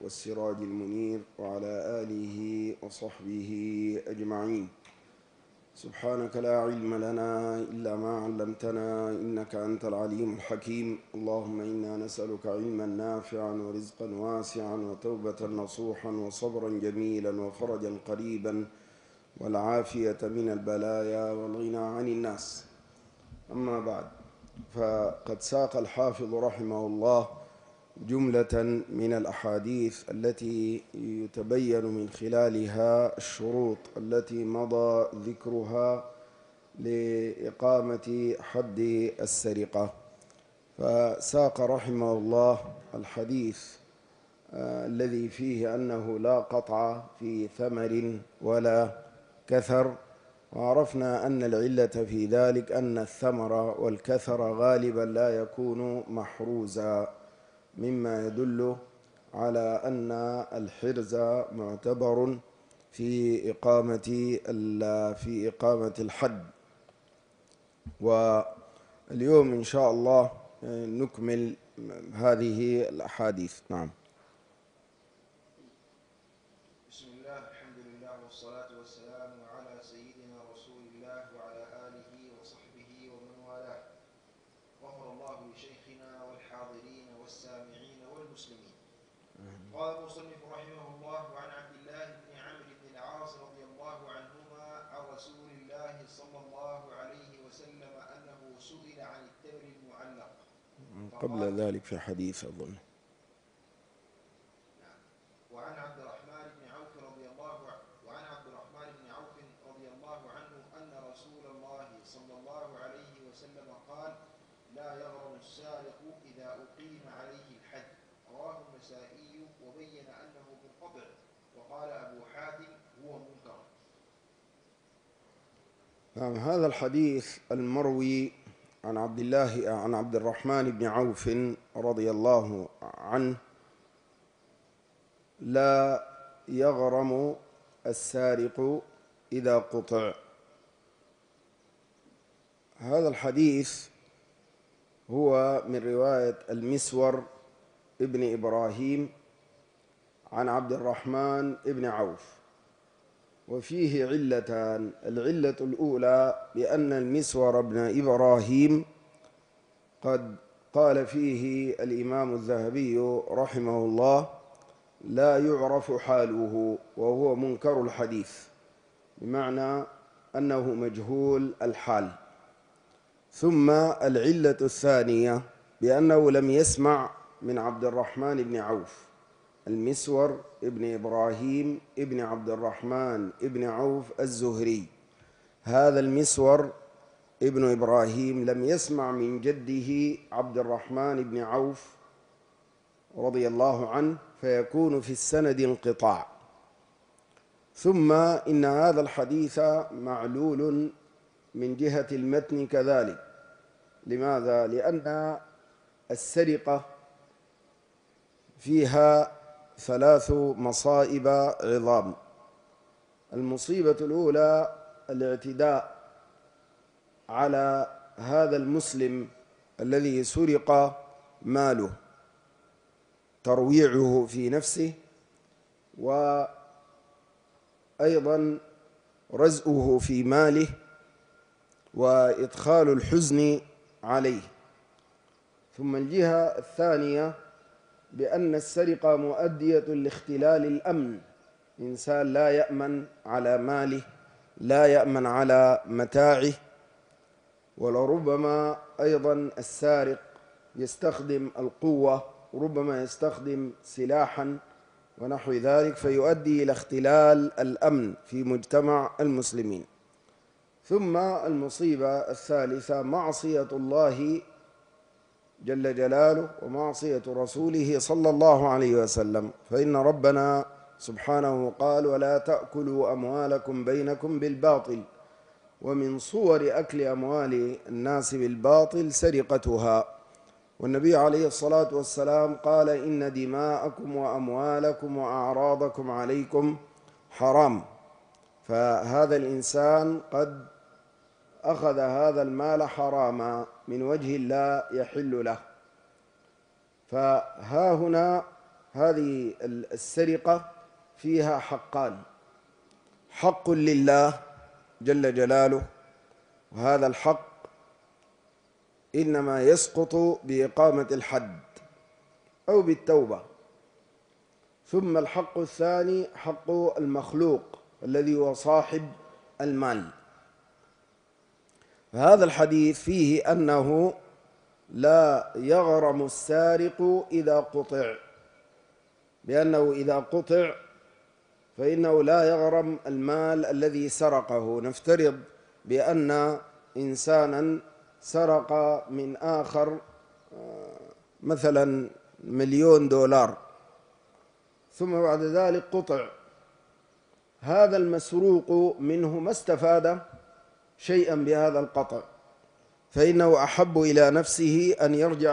والسراج المنير وعلى آله وصحبه أجمعين. سبحانك لا علم لنا إلا ما علمتنا إنك أنت العليم الحكيم. اللهم إنا نسألك علما نافعا ورزقا واسعا وتوبة نصوحا وصبرا جميلا وفرجا قريبا والعافية من البلايا والغنى عن الناس. أما بعد، فقد ساق الحافظ رحمه الله جملة من الأحاديث التي يتبين من خلالها الشروط التي مضى ذكرها لإقامة حد السرقة. فساق رحمه الله الحديث الذي فيه أنه لا قطع في ثمر ولا كثر، وعرفنا أن العلة في ذلك أن الثمر والكثر غالبا لا يكون محروزا، مما يدل على أن الحرز معتبر في إقامة الحد. واليوم إن شاء الله نكمل هذه الأحاديث. نعم. بسم الله، الحمد لله والصلاة والسلام على سيدنا رسول الله وعلى آله وصحبه ومن والاه. غفر الله لشيخنا والحاضرين والسامعين والمسلمين. قال المصنف رحمه الله: وعن عبد الله بن عمرو بن العاص رضي الله عنهما عن رسول الله صلى الله عليه وسلم أنه سئل عن التمر المعلق قبل ذلك في حديث أظن. وعن عبد الرحمن بن عوف رضي الله عنه أن رسول الله صلى الله عليه وسلم قال: لا يغرم السارق إذا أقيم عليه الحد. رواه النسائي وبين أنه منقطع، وقال أبو حاتم هو منكر. هذا الحديث المروي عن عبد الرحمن بن عوف رضي الله عنه: لا يغرم السارق إذا قطع. هذا الحديث هو من رواية المسور ابن إبراهيم عن عبد الرحمن بن عوف، وفيه علتان. العلة الأولى بأن المسور بن إبراهيم قد قال فيه الإمام الذهبي رحمه الله: لا يعرف حاله، وهو منكر الحديث، بمعنى أنه مجهول الحال. ثم العلة الثانية بأنه لم يسمع من عبد الرحمن بن عوف. المسور ابن إبراهيم ابن عبد الرحمن ابن عوف الزهري، هذا المسور ابن إبراهيم لم يسمع من جده عبد الرحمن بن عوف رضي الله عنه، فيكون في السند انقطاع. ثم إن هذا الحديث معلول من جهة المتن كذلك. لماذا؟ لأن السرقة فيها 3 مصائب عظام. المصيبة الأولى الاعتداء على هذا المسلم الذي سرق ماله، ترويعه في نفسه، وأيضا رزؤه في ماله، وإدخال الحزن عليه. ثم الجهة الثانية بأن السرقة مؤدية لاختلال الأمن. إنسان لا يأمن على ماله، لا يأمن على متاعه، ولربما أيضا السارق يستخدم القوة، ربما يستخدم سلاحا ونحو ذلك، فيؤدي إلى اختلال الأمن في مجتمع المسلمين. ثم المصيبة الثالثة معصية الله جل جلاله ومعصية رسوله صلى الله عليه وسلم، فإن ربنا سبحانه قال: ولا تأكلوا أموالكم بينكم بالباطل. ومن صور أكل أموال الناس بالباطل سرقتها. والنبي عليه الصلاة والسلام قال: إن دماءكم وأموالكم وأعراضكم عليكم حرام. فهذا الإنسان قد أخذ هذا المال حراما من وجه لا يحل له. فها هنا هذه السرقة فيها حقان: حق لله جل جلاله، وهذا الحق إنما يسقط بإقامة الحد أو بالتوبة. ثم الحق الثاني حق المخلوق الذي هو صاحب المال. هذا الحديث فيه أنه لا يغرم السارق إذا قطع، لأنه إذا قطع فإنه لا يغرم المال الذي سرقه. نفترض بأن إنسانا سرق من آخر مثلا $1,000,000 ثم بعد ذلك قطع، هذا المسروق منه ما استفاد شيئا بهذا القطع، فإنه أحب إلى نفسه أن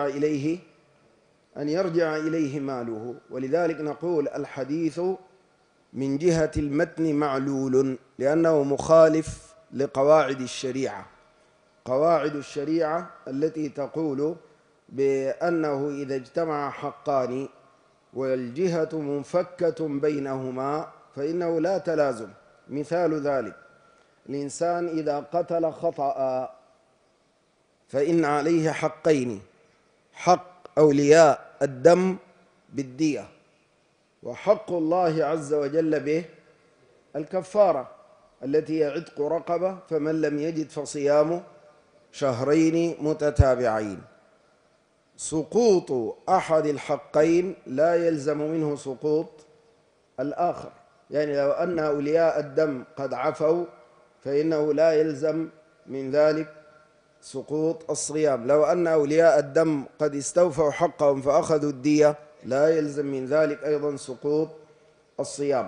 يرجع إليه ماله. ولذلك نقول الحديث من جهة المتن معلول، لأنه مخالف لقواعد الشريعة. قواعد الشريعة التي تقول بأنه إذا اجتمع حقان والجهة منفكة بينهما فإنه لا تلازم. مثال ذلك: الإنسان إذا قتل خطأ فإن عليه حقين: حق أولياء الدم بالدية، وحق الله عز وجل به الكفارة التي هي عتق رقبة، فمن لم يجد فصيام شهرين متتابعين. سقوط أحد الحقين لا يلزم منه سقوط الآخر، يعني لو أن أولياء الدم قد عفوا فإنه لا يلزم من ذلك سقوط الصيام. لو أن أولياء الدم قد استوفوا حقهم فأخذوا الدية لا يلزم من ذلك أيضا سقوط الصيام.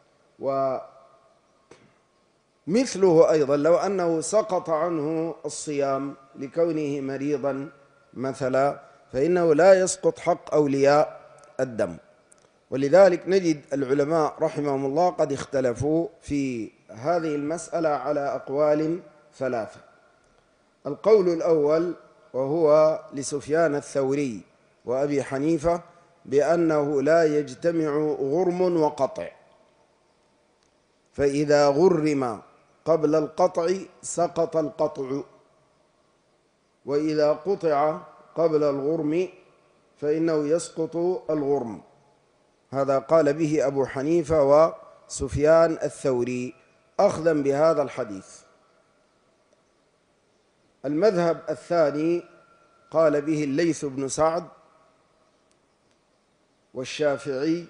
ومثله أيضا لو أنه سقط عنه الصيام لكونه مريضا مثلا فإنه لا يسقط حق أولياء الدم. ولذلك نجد العلماء رحمهم الله قد اختلفوا في هذه المسألة على أقوال ثلاثة. القول الأول وهو لسفيان الثوري وأبي حنيفة بأنه لا يجتمع غرم وقطع، فإذا غرم قبل القطع سقط القطع، وإذا قطع قبل الغرم فإنه يسقط الغرم. هذا قال به أبو حنيفة وسفيان الثوري أخذا بهذا الحديث. المذهب الثاني قال به الليث بن سعد والشافعي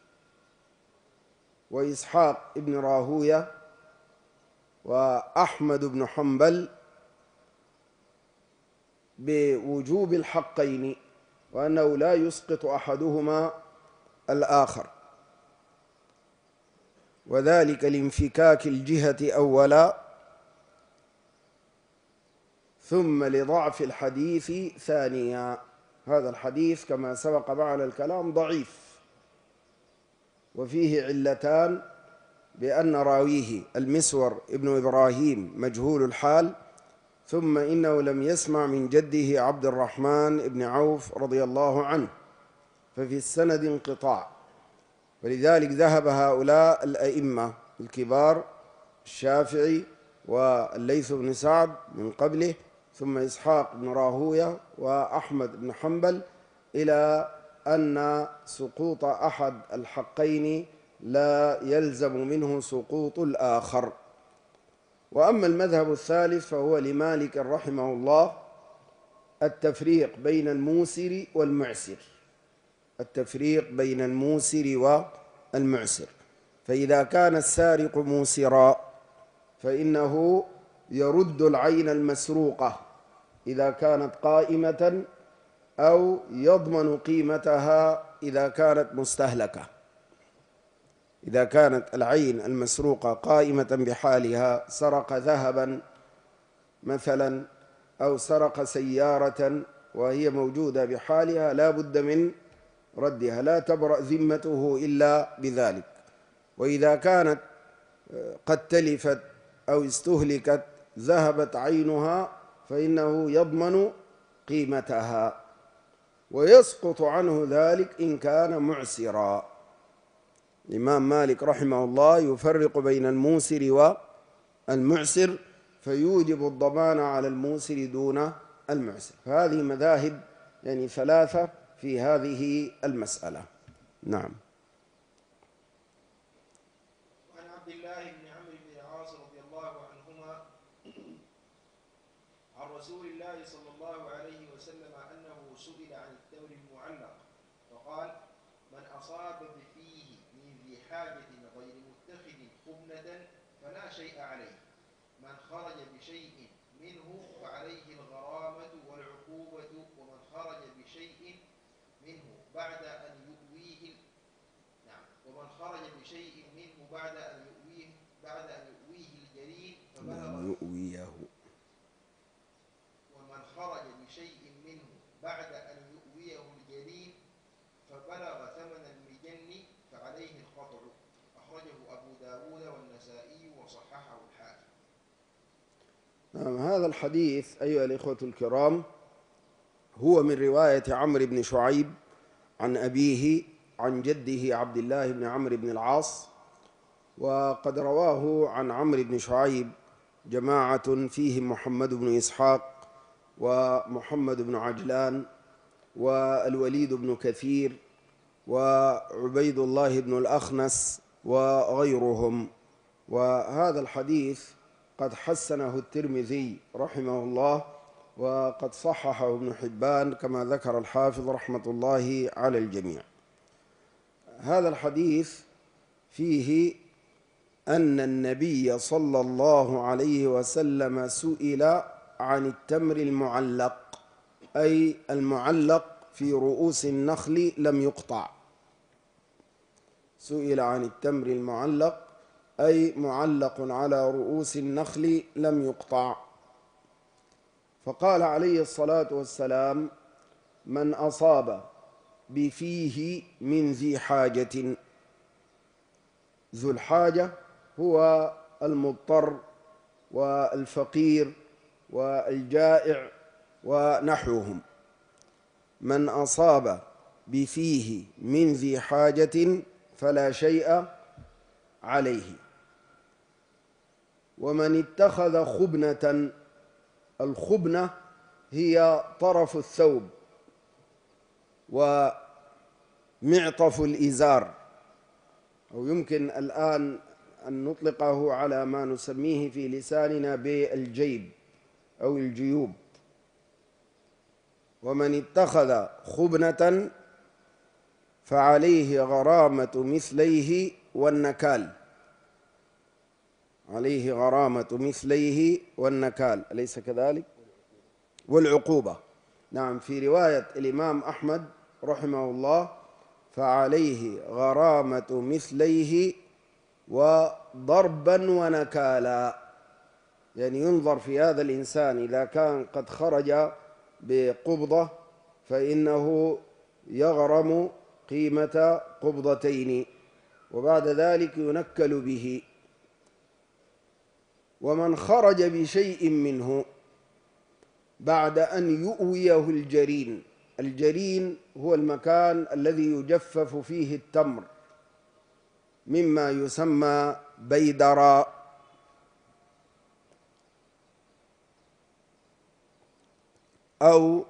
وإسحاق بن راهوية وأحمد بن حنبل بوجوب الحقين، وأنه لا يسقط أحدهما الآخر، وذلك لانفكاك الجهة أولا، ثم لضعف الحديث ثانيا. هذا الحديث كما سبق معنا الكلام ضعيف، وفيه علتان: بأن راويه المسور ابن إبراهيم مجهول الحال، ثم إنه لم يسمع من جده عبد الرحمن بن عوف رضي الله عنه، ففي السند انقطاع. ولذلك ذهب هؤلاء الأئمة الكبار الشافعي والليث بن سعد من قبله ثم إسحاق بن راهوية وأحمد بن حنبل إلى أن سقوط أحد الحقين لا يلزم منه سقوط الآخر. وأما المذهب الثالث فهو لمالك رحمه الله التفريق بين الموسر والمعسر، التفريق بين الموسر والمعسر. فإذا كان السارق موسرا فإنه يرد العين المسروقة إذا كانت قائمة، أو يضمن قيمتها إذا كانت مستهلكة. إذا كانت العين المسروقة قائمة بحالها، سرق ذهبا مثلا أو سرق سيارة وهي موجودة بحالها، لا بد من ردها، لا تبرأ ذمته إلا بذلك. وإذا كانت قد تلفت أو استهلكت ذهبت عينها فإنه يضمن قيمتها. ويسقط عنه ذلك إن كان معسرا. الإمام مالك رحمه الله يفرق بين الموسر والمعسر، فيوجب الضمان على الموسر دون المعسر. فهذه مذاهب يعني ثلاثة في هذه المسألة. نعم. وعن عبد الله بن عمرو بن العاص رضي الله عنهما عن رسول الله صلى الله عليه وسلم أنه سئل عن التمر المعلق فقال: من أصاب بفيه من ذي حاجة غير متخذ خبنة فلا شيء عليه، من خرج بشيء منه فعليه الغرامة والعقوبة، ومن خرج بشيء منه بعد أن يؤويه ومن خرج بشيء منه بعد أن يؤويه الجرين ومن خرج بشيء منه بعد أن يؤويه الجرين فبلغ ثمن المجن فعليه القطع. أخرجه أبو داود والنسائي وصححه الحاكم. هذا الحديث أيها الإخوة الكرام هو من رواية عمرو بن شعيب عن أبيه عن جده عبد الله بن عمرو بن العاص، وقد رواه عن عمرو بن شعيب جماعة فيهم محمد بن إسحاق ومحمد بن عجلان والوليد بن كثير وعبيد الله بن الأخنس وغيرهم. وهذا الحديث قد حسنه الترمذي رحمه الله، وقد صححه ابن حبان كما ذكر الحافظ رحمة الله على الجميع. هذا الحديث فيه أن النبي صلى الله عليه وسلم سئل عن التمر المعلق، أي المعلق في رؤوس النخل لم يقطع. سئل عن التمر المعلق أي معلق على رؤوس النخل لم يقطع، فقال عليه الصلاة والسلام: من أصاب بفيه من ذي حاجة. ذو الحاجة هو المضطر والفقير والجائع ونحوهم. من أصاب بفيه من ذي حاجة فلا شيء عليه. ومن اتخذ خبنة، الخبنة هي طرف الثوب ومعطف الإزار، أو يمكن الآن أن نطلقه على ما نسميه في لساننا بالجيب أو الجيوب. ومن اتخذ خبنة فعليه غرامة مثليه والنكال. عليه غرامة مثليه والنكال، أليس كذلك؟ والعقوبة. نعم، في رواية الإمام أحمد رحمه الله: فعليه غرامة مثليه وضربا ونكالا. يعني ينظر في هذا الإنسان، إذا كان قد خرج بقبضة فإنه يغرم قيمة قبضتين، وبعد ذلك ينكل به. ومن خرج بشيء منه بعد أن يؤويه الجرين. الجرين هو المكان الذي يجفف فيه التمر، مما يسمى بيدرا. أو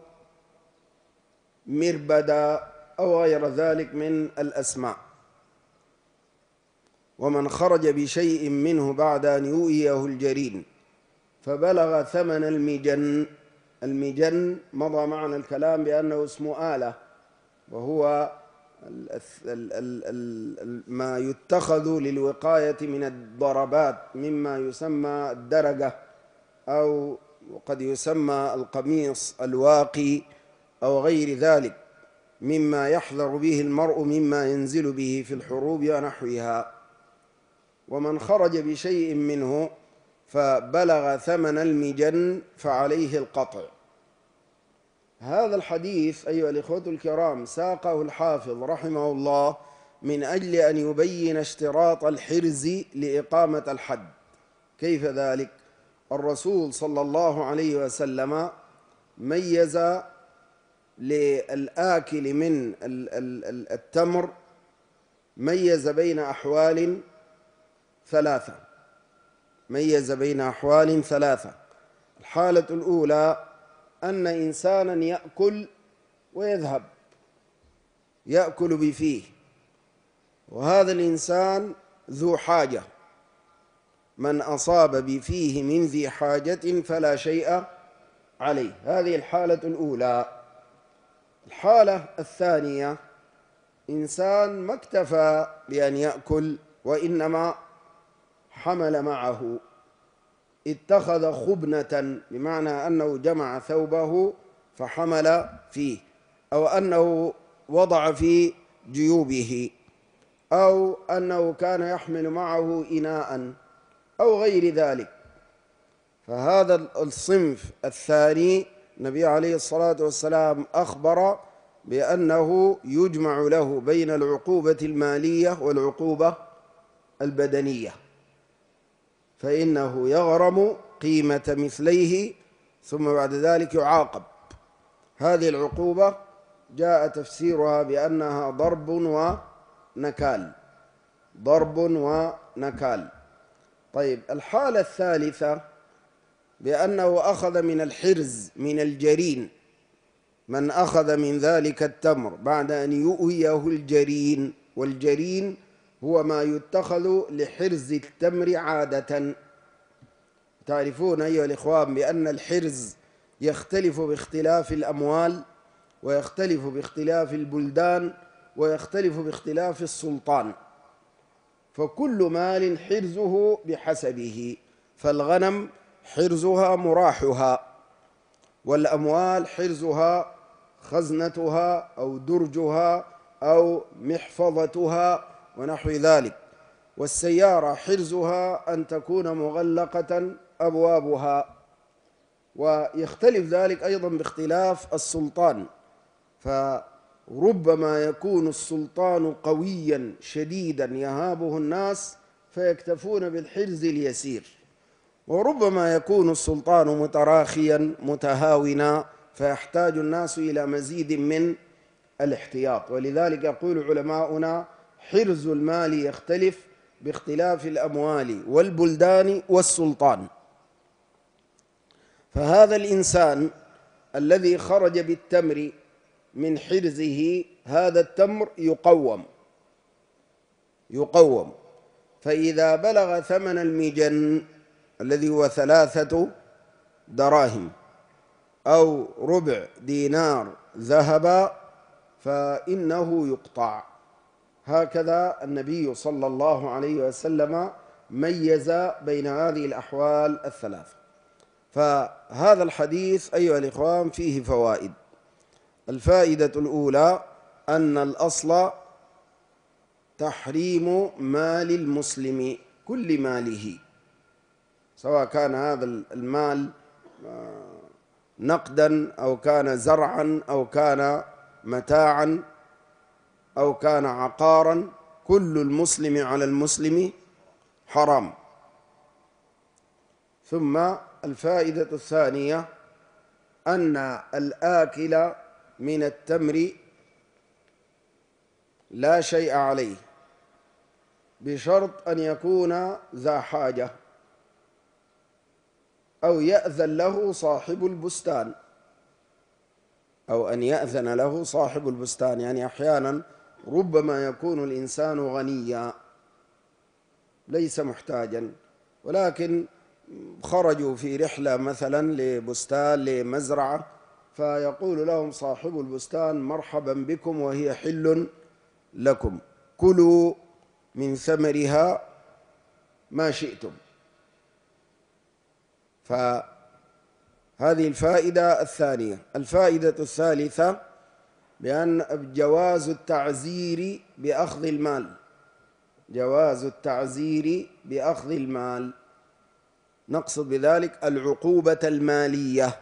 مربدا أو غير ذلك من الأسماء. ومن خرج بشيء منه بعد أن يؤويه الجرين فبلغ ثمن المجن. المجن مضى معنا الكلام بأنه اسم آلة، وهو ما يتخذ للوقاية من الضربات، مما يسمى الدرجة، أو قد يسمى القميص الواقي أو غير ذلك، مما يحذر به المرء مما ينزل به في الحروب ونحوها. ومن خرج بشيء منه فبلغ ثمن المجن فعليه القطع. هذا الحديث أيها الإخوة الكرام ساقه الحافظ رحمه الله من أجل أن يبين اشتراط الحرز لإقامة الحد. كيف ذلك؟ الرسول صلى الله عليه وسلم ميز للآكل من التمر ميز بين أحوال ثلاثة. الحالة الأولى أن إنسانا يأكل ويذهب، يأكل بفيه، وهذا الإنسان ذو حاجة، من أصاب بفيه من ذي حاجة فلا شيء عليه. هذه الحالة الأولى. الحالة الثانية إنسان ما اكتفى بأن يأكل، وإنما حمل معه، اتخذ خبنة، بمعنى أنه جمع ثوبه فحمل فيه، أو أنه وضع في جيوبه، أو أنه كان يحمل معه إناء أو غير ذلك. فهذا الصنف الثاني النبي عليه الصلاة والسلام أخبر بأنه يجمع له بين العقوبة المالية والعقوبة البدنية، فإنه يغرم قيمة مثليه ثم بعد ذلك يعاقب. هذه العقوبة جاء تفسيرها بأنها ضرب ونكال. طيب، الحالة الثالثة بأنه أخذ من الحرز، من الجرين، من أخذ من ذلك التمر بعد أن يؤويه الجرين، والجرين هو ما يتخذ لحرز التمر عادة. تعرفون أيها الإخوان بأن الحرز يختلف باختلاف الأموال، ويختلف باختلاف البلدان، ويختلف باختلاف السلطان، فكل مال حرزه بحسبه. فالغنم حرزها مراحها، والأموال حرزها خزنتها أو درجها أو محفظتها ونحو ذلك، والسيارة حرزها أن تكون مغلقة أبوابها، ويختلف ذلك أيضا باختلاف السلطان. فربما يكون السلطان قويا شديدا يهابه الناس فيكتفون بالحرز اليسير، وربما يكون السلطان متراخيا متهاونا فيحتاج الناس إلى مزيد من الاحتياط. ولذلك يقول علماؤنا: حرز المال يختلف باختلاف الأموال والبلدان والسلطان. فهذا الإنسان الذي خرج بالتمر من حرزه، هذا التمر يقوم، فإذا بلغ ثمن المجن الذي هو 3 دراهم أو ربع دينار ذهبا فإنه يقطع. هكذا النبي صلى الله عليه وسلم ميز بين هذه الأحوال الثلاث. فهذا الحديث أيها الإخوان فيه فوائد. الفائدة الأولى أن الأصل تحريم مال المسلم، كل ماله، سواء كان هذا المال نقدا أو كان زرعا أو كان متاعا أو كان عقارا، كل المسلم على المسلم حرام. ثم الفائدة الثانية أن الآكل من التمر لا شيء عليه، بشرط أن يكون ذا حاجة أو يأذن له صاحب البستان، أو أن يأذن له صاحب البستان. يعني أحيانا ربما يكون الإنسان غنيا ليس محتاجا، ولكن خرجوا في رحلة مثلا لبستان لمزرعة، فيقول لهم صاحب البستان: مرحبا بكم وهي حل لكم، كلوا من ثمرها ما شئتم. فهذه الفائدة الثانية. الفائدة الثالثة بأن جواز التعزير بأخذ المال، جواز التعزير بأخذ المال، نقصد بذلك العقوبة المالية،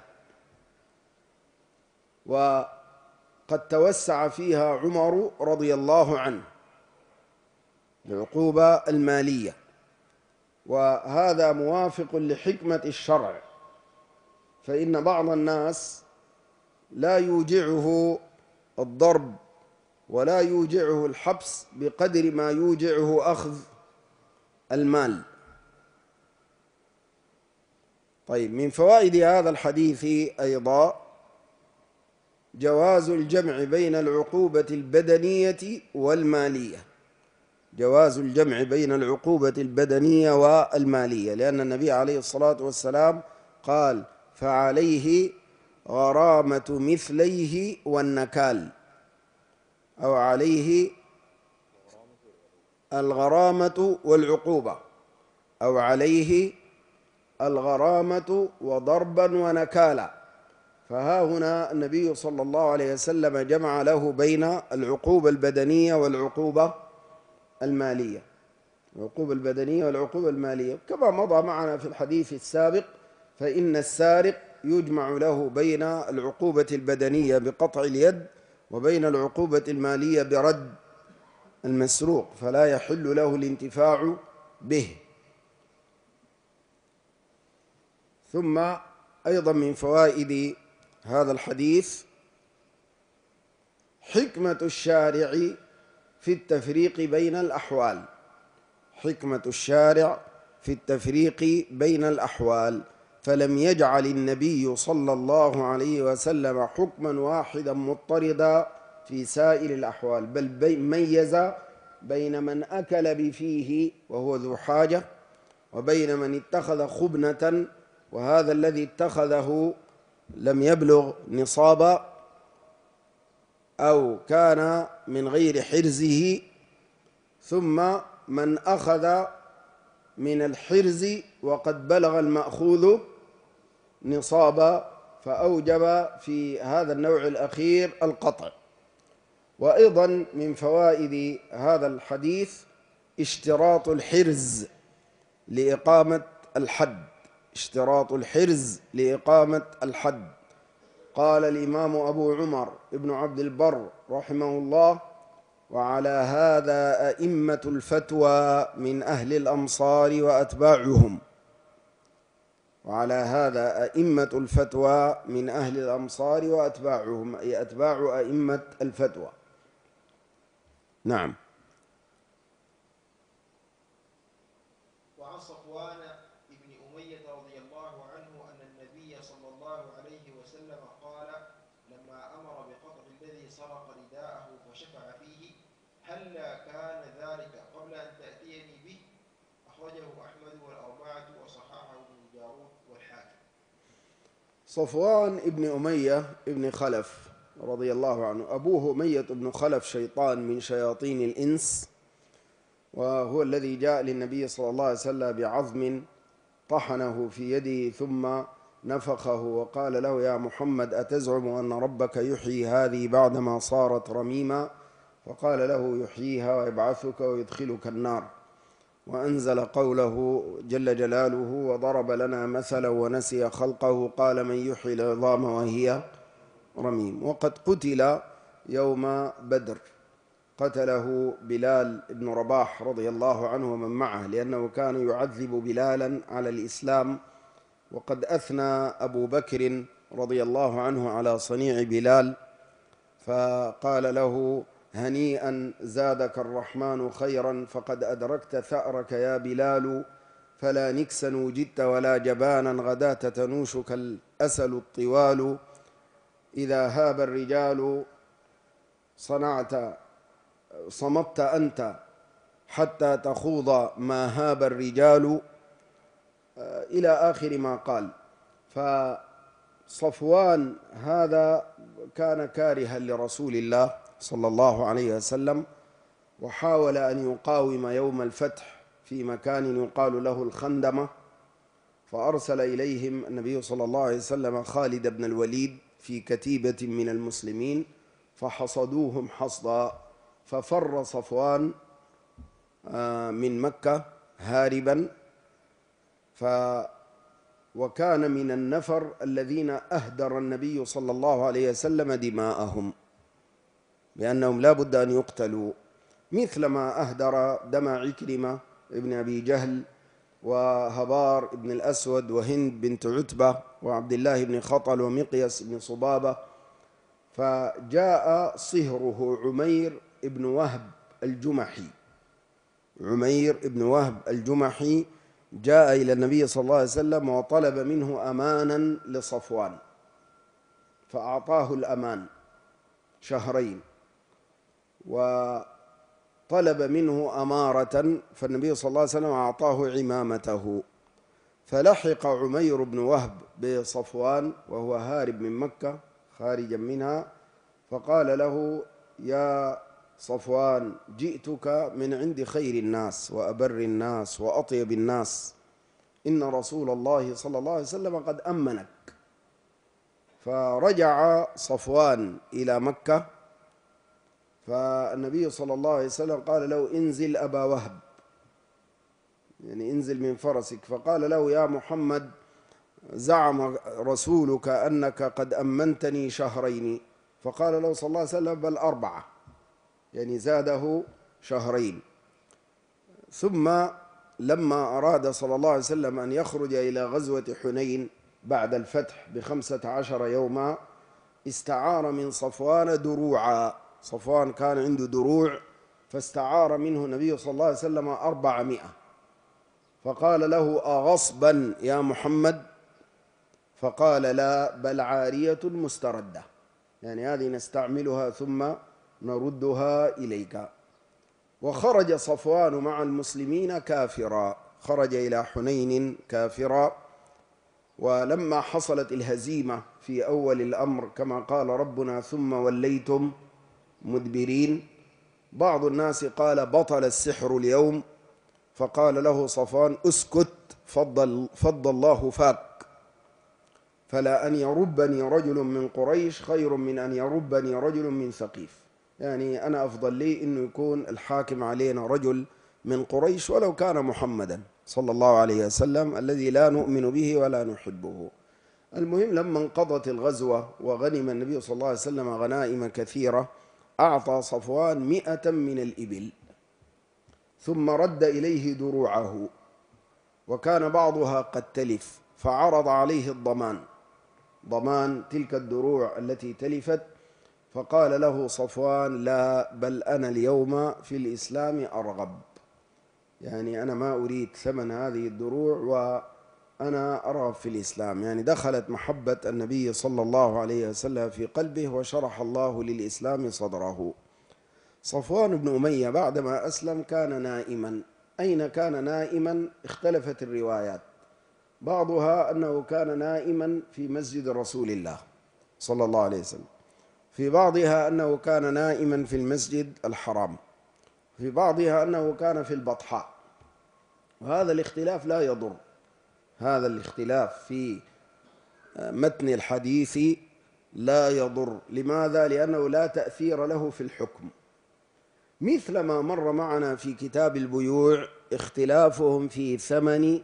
وقد توسع فيها عمر رضي الله عنه، العقوبة المالية، وهذا موافق لحكمة الشرع. فإن بعض الناس لا يوجعه الضرب ولا يوجعه الحبس بقدر ما يوجعه أخذ المال. طيب، من فوائد هذا الحديث أيضا جواز الجمع بين العقوبة البدنية والمالية، جواز الجمع بين العقوبة البدنية والمالية، لأن النبي عليه الصلاة والسلام قال: فعليه غرامة مثليه والنكال، أو عليه الغرامة والعقوبة، أو عليه الغرامة وضربا ونكالا. فها هنا النبي صلى الله عليه وسلم جمع له بين العقوبة البدنية والعقوبة المالية، العقوبة البدنية والعقوبة المالية، كما مضى معنا في الحديث السابق. فإن السارق يجمع له بين العقوبة البدنية بقطع اليد وبين العقوبة المالية برد المسروق، فلا يحل له الانتفاع به. ثم أيضا من فوائد هذا الحديث حكمة الشارع في التفريق بين الأحوال، حكمة الشارع في التفريق بين الأحوال، فلم يجعل النبي صلى الله عليه وسلم حكما واحدا مضطردا في سائر الأحوال، بل ميز بين من أكل بفيه وهو ذو حاجة، وبين من اتخذ خبنة وهذا الذي اتخذه لم يبلغ نصابا أو كان من غير حرزه، ثم من أخذ من الحرز وقد بلغ المأخوذ نصابا، فأوجب في هذا النوع الأخير القطع. وأيضا من فوائد هذا الحديث اشتراط الحرز لإقامة الحد، اشتراط الحرز لإقامة الحد. قال الإمام أبو عمر ابن عبد البر رحمه الله: وعلى هذا أئمة الفتوى من أهل الأمصار وأتباعهم، وعلى هذا أئمة الفتوى من أهل الأمصار وأتباعهم، أي أتباع أئمة الفتوى. نعم. وعن صفوان بن أمية رضي الله عنه أن النبي صلى الله عليه وسلم قال لما أمر بقطع الذي سرق رداءه فشفع فيه: هلا كان ذلك قبل أن تأتيني به؟ أخرجه أحمد والأربعة وصححه ابن جارود والحاكم. صفوان بن أمية بن خلف رضي الله عنه، أبوه أمية بن خلف شيطان من شياطين الإنس، وهو الذي جاء للنبي صلى الله عليه وسلم بعظم طحنه في يده ثم نفخه وقال له: يا محمد، أتزعم أن ربك يحيي هذه بعدما صارت رميما؟ فقال له: يحييها ويبعثك ويدخلك النار. وأنزل قوله جل جلاله: وضرب لنا مثلا ونسي خلقه قال من يحيي العظام وهي رميم. وقد قتل يوم بدر، قتله بلال بن رباح رضي الله عنه ومن معه، لأنه كان يعذب بلالا على الإسلام. وقد أثنى أبو بكر رضي الله عنه على صنيع بلال، فقال له: هنيئا زادك الرحمن خيرا، فقد أدركت ثأرك يا بلال، فلا نكسا وجدت ولا جبانا، غداة تنوشك الأسل الطوال، إذا هاب الرجال صمت أنت حتى تخوض ما هاب الرجال، إلى آخر ما قال. فصفوان هذا كان كارها لرسول الله صلى الله عليه وسلم، وحاول أن يقاوم يوم الفتح في مكان يقال له الخندمة، فأرسل إليهم النبي صلى الله عليه وسلم خالد بن الوليد في كتيبة من المسلمين، فحصدوهم حصدا، ففر صفوان من مكة هاربا، وكان من النفر الذين أهدر النبي صلى الله عليه وسلم دماءهم، لأنهم لا بد أن يقتلوا، مثلما أهدر دم عكرمة ابن أبي جهل وهبار بن الأسود وهند بنت عتبة وعبد الله بن خطل ومقيس بن صبابة فجاء صهره عمير بن وهب الجمحي. عمير بن وهب الجمحي جاء إلى النبي صلى الله عليه وسلم وطلب منه أمانا لصفوان، فأعطاه الأمان 2 شهر، وطلب منه أمارة، فالنبي صلى الله عليه وسلم أعطاه عمامته. فلحق عمير بن وهب بصفوان وهو هارب من مكة خارجا منها، فقال له: يا صفوان، جئتك من عند خير الناس وأبر الناس وأطيب الناس، إن رسول الله صلى الله عليه وسلم قد أمنك. فرجع صفوان إلى مكة، فالنبي صلى الله عليه وسلم قال له: انزل أبا وهب، يعني انزل من فرسك. فقال له: يا محمد، زعم رسولك أنك قد أمنتني 2 شهرين. فقال له صلى الله عليه وسلم: بل 4، يعني زاده 2 شهرين. ثم لما أراد صلى الله عليه وسلم أن يخرج إلى غزوة حنين بعد الفتح ب15 يوما، استعار من صفوان دروعا. صفوان كان عنده دروع، فاستعار منه النبي صلى الله عليه وسلم 400. فقال له: أغصبا يا محمد؟ فقال: لا، بل عارية مستردة، يعني هذه نستعملها ثم نردها إليك. وخرج صفوان مع المسلمين كافرا، خرج إلى حنين كافرا. ولما حصلت الهزيمة في أول الأمر كما قال ربنا: ثم وليتم مدبرين، بعض الناس قال: بطل السحر اليوم. فقال له صفوان: اسكت، فض الله فاك، فلا أن يربني رجل من قريش خير من أن يربني رجل من ثقيف، يعني أنا أفضل لي أنه يكون الحاكم علينا رجل من قريش ولو كان محمدا صلى الله عليه وسلم الذي لا نؤمن به ولا نحبه. المهم لما انقضت الغزوة وغنم النبي صلى الله عليه وسلم غنائم كثيرة، أعطى صفوان 100 من الإبل، ثم رد إليه دروعه، وكان بعضها قد تلف، فعرض عليه ضمان تلك الدروع التي تلفت. فقال له صفوان: لا، بل أنا اليوم في الإسلام أرغب، يعني أنا ما أريد ثمن هذه الدروع وأنا أرغب في الإسلام. يعني دخلت محبة النبي صلى الله عليه وسلم في قلبه، وشرح الله للإسلام صدره. صفوان بن أمية بعدما أسلم كان نائما. أين كان نائما؟ اختلفت الروايات، بعضها أنه كان نائما في مسجد رسول الله صلى الله عليه وسلم، في بعضها أنه كان نائما في المسجد الحرام، في بعضها أنه كان في البطحاء. وهذا الاختلاف لا يضر، هذا الاختلاف في متن الحديث لا يضر. لماذا؟ لأنه لا تأثير له في الحكم، مثل ما مر معنا في كتاب البيوع اختلافهم في ثمن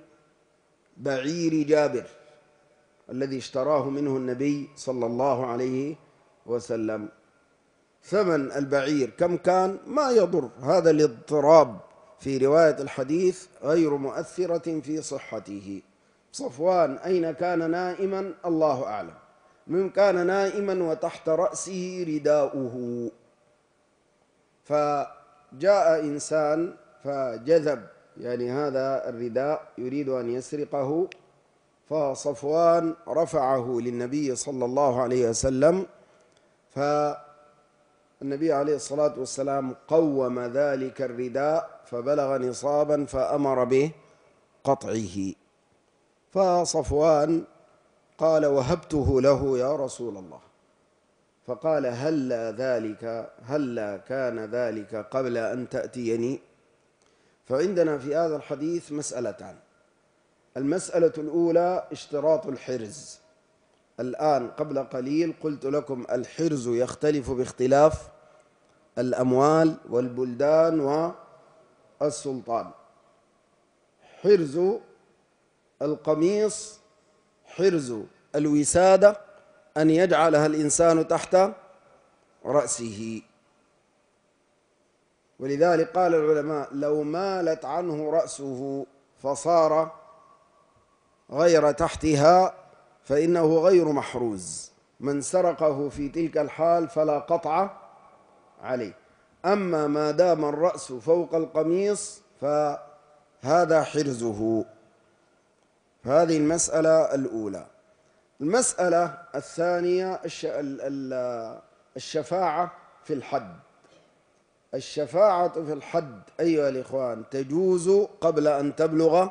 بعير جابر الذي اشتراه منه النبي صلى الله عليه وسلم. ثمن البعير كم كان؟ ما يضر، هذا الاضطراب في رواية الحديث غير مؤثرة في صحته. صفوان أين كان نائما؟ الله أعلم. من كان نائما وتحت رأسه رداؤه، فجاء إنسان فجذب يعني هذا الرداء يريد أن يسرقه، فصفوان رفعه للنبي صلى الله عليه وسلم، فالنبي عليه الصلاة والسلام قوم ذلك الرداء فبلغ نصابا فأمر بقطعه. فصفوان قال: وهبته له يا رسول الله. فقال: هلا كان ذلك قبل أن تأتيني؟ فعندنا في هذا الحديث مسألتان. المسألة الأولى اشتراط الحرز. الآن قبل قليل قلت لكم الحرز يختلف باختلاف الأموال والبلدان والسلطان. حرز القميص، حرز الوسادة أن يجعلها الإنسان تحت رأسه، ولذلك قال العلماء: لو مالت عنه رأسه فصار غير تحتها فإنه غير محروز، من سرقه في تلك الحال فلا قطع عليه. أما ما دام الرأس فوق القميص فهذا حرزه. هذه المسألة الأولى. المسألة الثانية الشفاعة في الحد. الشفاعة في الحد أيها الإخوان تجوز قبل أن تبلغ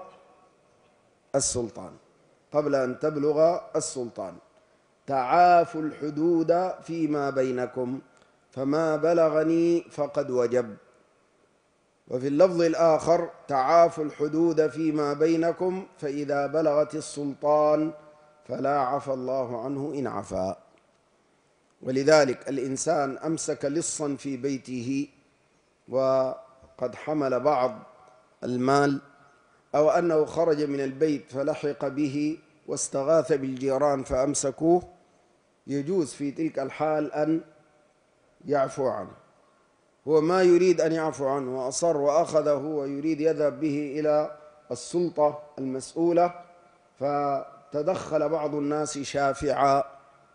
السلطان. قبل أن تبلغ السلطان. تعافوا الحدود فيما بينكم فما بلغني فقد وجب. وفي اللفظ الآخر تعافوا الحدود فيما بينكم فإذا بلغت السلطان فلا عفى الله عنه إن عفا. ولذلك الإنسان أمسك لصا في بيته وقد حمل بعض المال، أو أنه خرج من البيت فلحق به واستغاث بالجيران فأمسكوه، يجوز في تلك الحال أن يعفو عنه. هو ما يريد أن يعفو عنه وأصر وأخذه ويريد يذهب به إلى السلطة المسؤولة، فتدخل بعض الناس شافعا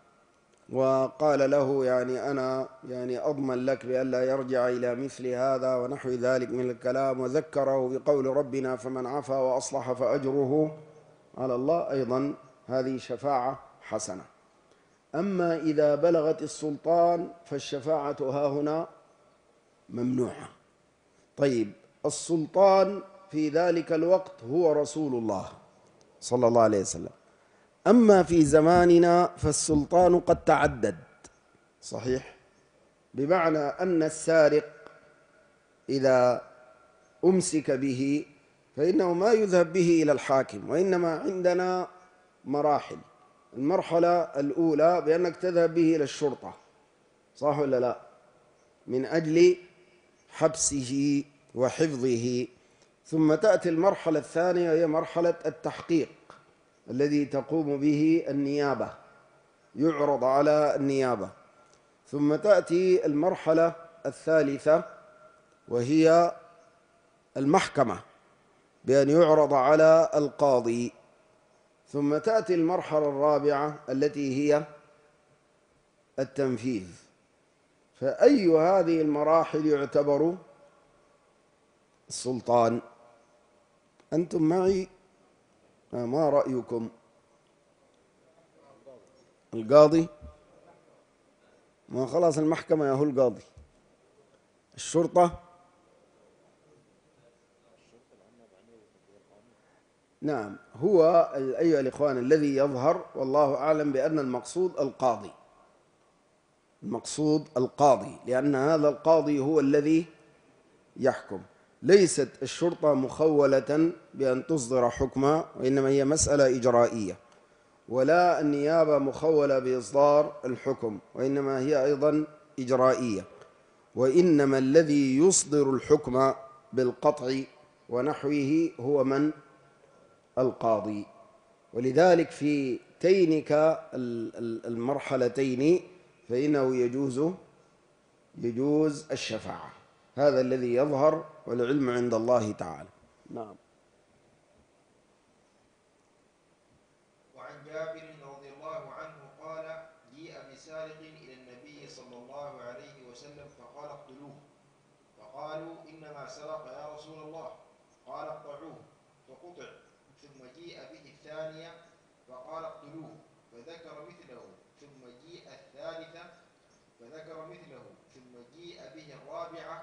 وقال له يعني أنا أضمن لك بألا يرجع إلى مثل هذا ونحو ذلك من الكلام، وذكره بقول ربنا فمن عفا وأصلح فأجره على الله. أيضا هذه شفاعة حسنة. أما إذا بلغت السلطان فالشفاعة هاهنا ممنوعة. طيب، السلطان في ذلك الوقت هو رسول الله صلى الله عليه وسلم. أما في زماننا فالسلطان قد تعدد، صحيح، بمعنى أن السارق إذا أمسك به فإنه ما يذهب به إلى الحاكم، وإنما عندنا مراحل. المرحلة الأولى بأنك تذهب به إلى الشرطة، صح ولا لا، من أجل حبسه وحفظه. ثم تأتي المرحلة الثانية هي مرحلة التحقيق الذي تقوم به النيابة، يعرض على النيابة. ثم تأتي المرحلة الثالثة وهي المحكمة بأن يعرض على القاضي. ثم تأتي المرحلة الرابعة التي هي التنفيذ. فأي هذه المراحل يعتبر السلطان؟ أنتم معي؟ ما رأيكم؟ القاضي؟ ما خلاص المحكمة يا هو القاضي. الشرطة؟ نعم، هو أيها الإخوان الذي يظهر والله أعلم بأن المقصود القاضي. المقصود القاضي، لأن هذا القاضي هو الذي يحكم. ليست الشرطة مخولة بأن تصدر حكما، وإنما هي مسألة إجرائية. ولا النيابة مخولة بإصدار الحكم، وإنما هي أيضا إجرائية. وإنما الذي يصدر الحكم بالقطع ونحوه هو من؟ القاضي. ولذلك في تينك المرحلتين فإنه يجوز الشفاعة. هذا الذي يظهر، والعلم عند الله تعالى. نعم. وعن جابر رضي الله عنه قال: جيء بسارق إلى النبي صلى الله عليه وسلم فقال: اقتلوه. فقالوا: إنما سرق يا رسول الله. قال: اقطعوه. فقطع. ثم جيء به الثانية فقال: اقتلوه. فذكر مثله. ثم جيء الثالثة فذكر مثله. ثم جيء به الرابعة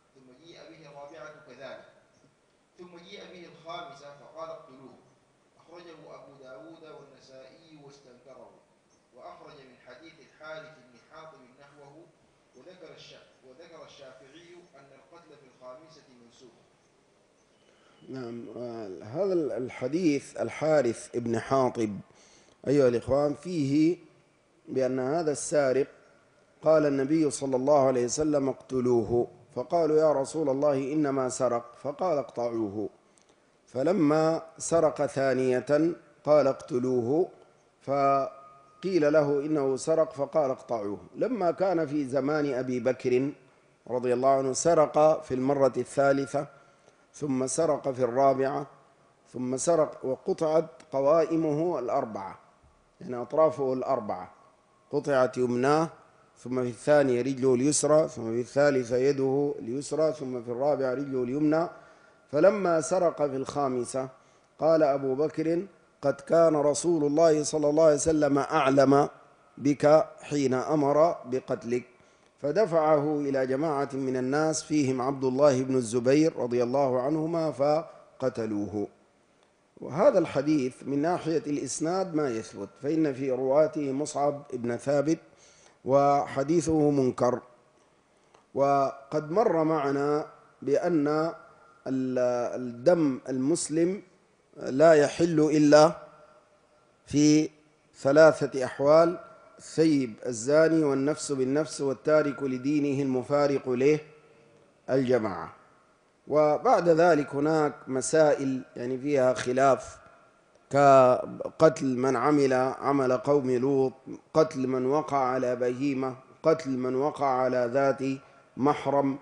كذلك. ثم جيء به الخامسة فقال: اقتلوه. أخرجه أبو داود والنسائي واستنكره، وأخرج من حديث الحارث بن حاطب نحوه، وذكر الشافعي أن القتل في الخامسة منسوخ. نعم، هذا الحديث الحارث بن حاطب أيها الإخوان فيه بأن هذا السارق قال النبي صلى الله عليه وسلم: اقتلوه. فقالوا: يا رسول الله إنما سرق. فقال: اقطعوه. فلما سرق ثانية قال: اقتلوه. فقيل له: إنه سرق. فقال: اقطعوه. لما كان في زمان أبي بكر رضي الله عنه سرق في المرة الثالثة، ثم سرق في الرابعة، ثم سرق وقطعت قوائمه الأربعة، يعني أطرافه الأربعة، قطعت يمناه، ثم في الثانية رجله اليسرى، ثم في الثالثة يده اليسرى، ثم في الرابعة رجله اليمنى. فلما سرق في الخامسة قال أبو بكر: قد كان رسول الله صلى الله عليه وسلم أعلم بك حين أمر بقتلك، فدفعه إلى جماعة من الناس فيهم عبد الله بن الزبير رضي الله عنهما فقتلوه. وهذا الحديث من ناحية الإسناد ما يثبت، فإن في رواته مصعب بن ثابت وحديثه منكر. وقد مر معنا بأن الدم المسلم لا يحل إلا في 3 أحوال: الثيب الزاني، والنفس بالنفس، والتارك لدينه المفارق له الجماعة. وبعد ذلك هناك مسائل يعني فيها خلاف، كقتل من عمل عمل قوم لوط، قتل من وقع على بهيمة، قتل من وقع على ذات محرم.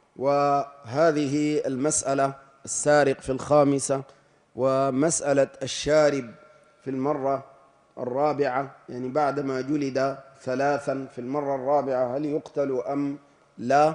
وهذه المسألة السارق في الخامسة، ومسألة الشارب في المرة الرابعة، يعني بعدما جلد 3 في المرة الرابعة هل يقتل أم لا؟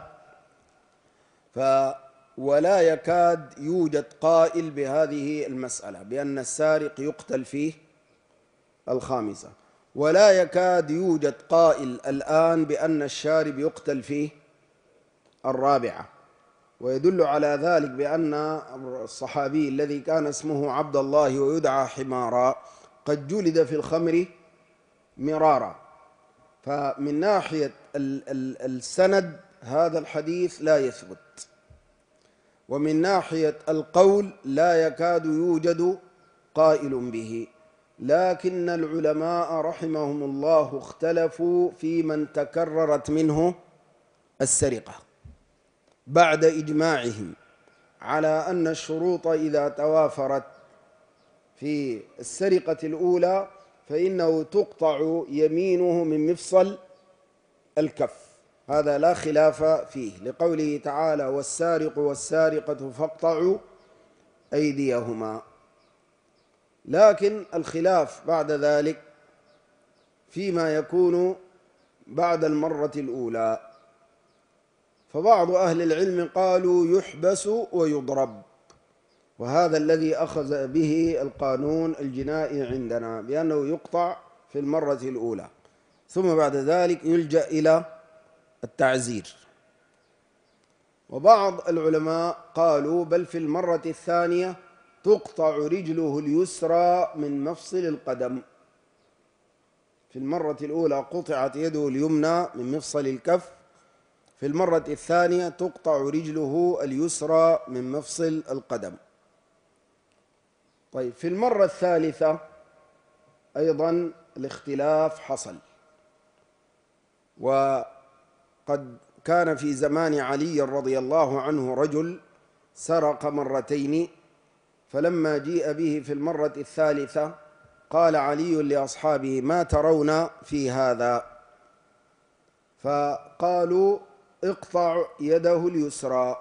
ولا يكاد يوجد قائل بهذه المسألة بأن السارق يقتل فيه الخامسة، ولا يكاد يوجد قائل الآن بأن الشارب يقتل فيه الرابعة. ويدل على ذلك بأن الصحابي الذي كان اسمه عبد الله ويدعى حمارا قد جلد في الخمر مرارا. فمن ناحية السند هذا الحديث لا يثبت، ومن ناحية القول لا يكاد يوجد قائل به. لكن العلماء رحمهم الله اختلفوا في من تكررت منه السرقة بعد إجماعهم على أن الشروط إذا توافرت في السرقة الأولى فإنه تقطع يمينه من مفصل الكف، هذا لا خلاف فيه، لقوله تعالى: والسارق والسارقة فاقطعوا أيديهما. لكن الخلاف بعد ذلك فيما يكون بعد المرة الأولى، فبعض أهل العلم قالوا يحبس ويضرب، وهذا الذي أخذ به القانون الجنائي عندنا، بأنه يقطع في المرة الأولى ثم بعد ذلك يلجأ إلى التعزير. وبعض العلماء قالوا بل في المرة الثانية تقطع رجله اليسرى من مفصل القدم. في المرة الأولى قطعت يده اليمنى من مفصل الكف، في المرة الثانية تقطع رجله اليسرى من مفصل القدم. طيب، في المرة الثالثة أيضا الاختلاف حصل، وقد كان في زمان علي رضي الله عنه رجل سرق مرتين، فلما جيء به في المرة الثالثة قال علي لأصحابه: ما ترون في هذا؟ فقالوا: اقطع يده اليسرى.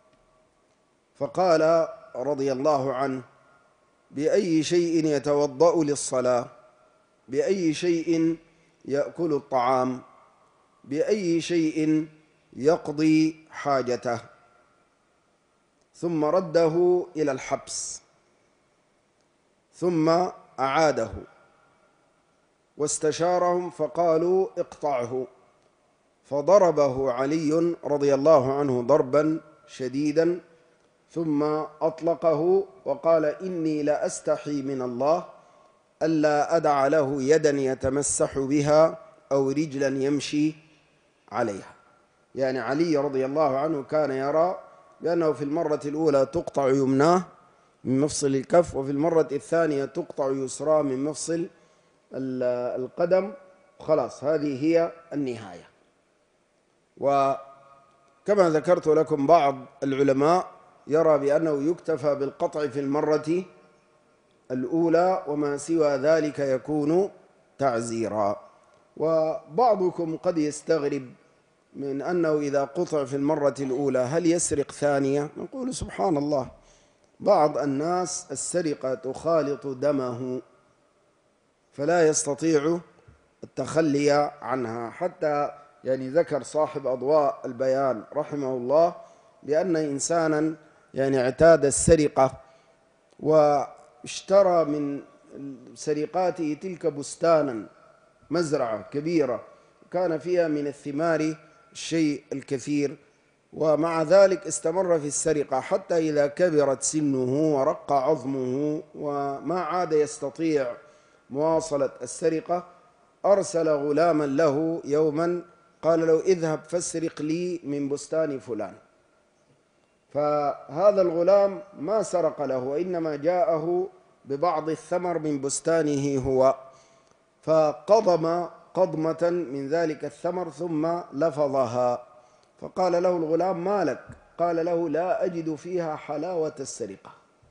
فقال رضي الله عنه: بأي شيء يتوضأ للصلاة؟ بأي شيء يأكل الطعام؟ بأي شيء يقضي حاجته؟ ثم رده إلى الحبس، ثم أعاده واستشارهم فقالوا: اقطعه. فضربه علي رضي الله عنه ضربا شديدا، ثم أطلقه وقال: إني لأستحي من الله ألا أدع له يدا يتمسح بها أو رجلا يمشي عليها. يعني علي رضي الله عنه كان يرى بأنه في المرة الأولى تقطع يمناه من مفصل الكف، وفي المرة الثانية تقطع يسراه من مفصل القدم، خلاص هذه هي النهاية. وكما ذكرت لكم بعض العلماء يرى بأنه يكتفى بالقطع في المرة الأولى، وما سوى ذلك يكون تعزيرا. وبعضكم قد يستغرب من أنه إذا قطع في المرة الأولى هل يسرق ثانية؟ نقول سبحان الله، بعض الناس السرقة تخالط دمه فلا يستطيع التخلي عنها. حتى يعني ذكر صاحب أضواء البيان رحمه الله بأن إنسانا يعني اعتاد السرقة واشترى من سرقاته تلك بستانا، مزرعة كبيرة كان فيها من الثمار الشيء الكثير، ومع ذلك استمر في السرقة حتى إذا كبرت سنه ورق عظمه وما عاد يستطيع مواصلة السرقة، أرسل غلاما له يوما قال له اذهب فاسرق لي من بستان فلان. فهذا الغلام ما سرق له وإنما جاءه ببعض الثمر من بستانه هو، فقضم قضمة من ذلك الثمر ثم لفظها، فقال له الغلام ما لك؟ قال له لا أجد فيها حلاوة السرقة،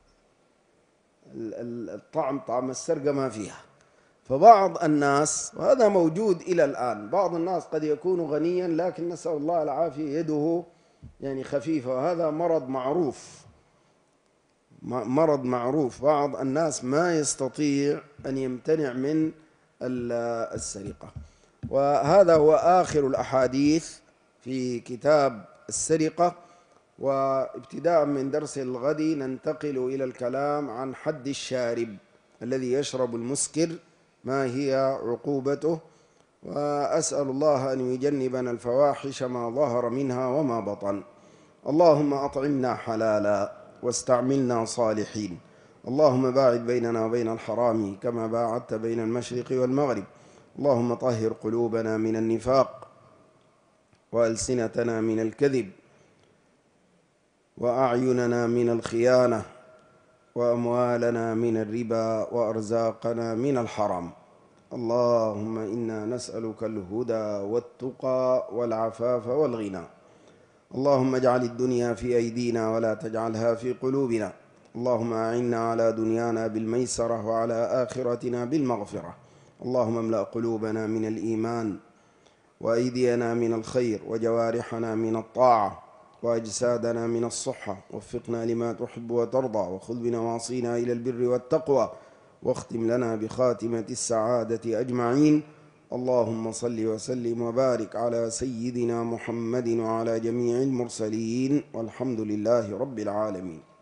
الطعم طعم السرقة ما فيها. فبعض الناس، وهذا موجود إلى الآن، بعض الناس قد يكون غنيا لكن نسأل الله العافية يده يعني خفيفة، وهذا مرض معروف. بعض الناس ما يستطيع أن يمتنع من السرقة. وهذا هو آخر الأحاديث في كتاب السرقة. وابتداء من درس الغد ننتقل إلى الكلام عن حد الشارب الذي يشرب المسكر، ما هي عقوبته. وأسأل الله أن يجنبنا الفواحش ما ظهر منها وما بطن. اللهم أطعمنا حلالا واستعملنا صالحين. اللهم باعد بيننا وبين الحرام كما باعدت بين المشرق والمغرب. اللهم طهر قلوبنا من النفاق وألسنتنا من الكذب وأعيننا من الخيانة وأموالنا من الربا وأرزاقنا من الحرام. اللهم إنا نسألك الهدى والتقى والعفاف والغنى. اللهم اجعل الدنيا في أيدينا ولا تجعلها في قلوبنا. اللهم أعنا على دنيانا بالميسرة وعلى آخرتنا بالمغفرة. اللهم املأ قلوبنا من الإيمان وأيدينا من الخير وجوارحنا من الطاعة وأجسادنا من الصحة. وفقنا لما تحب وترضى، وخذ بنواصينا إلى البر والتقوى، واختم لنا بخاتمة السعادة أجمعين. اللهم صل وسلم وبارك على سيدنا محمد وعلى جميع المرسلين، والحمد لله رب العالمين.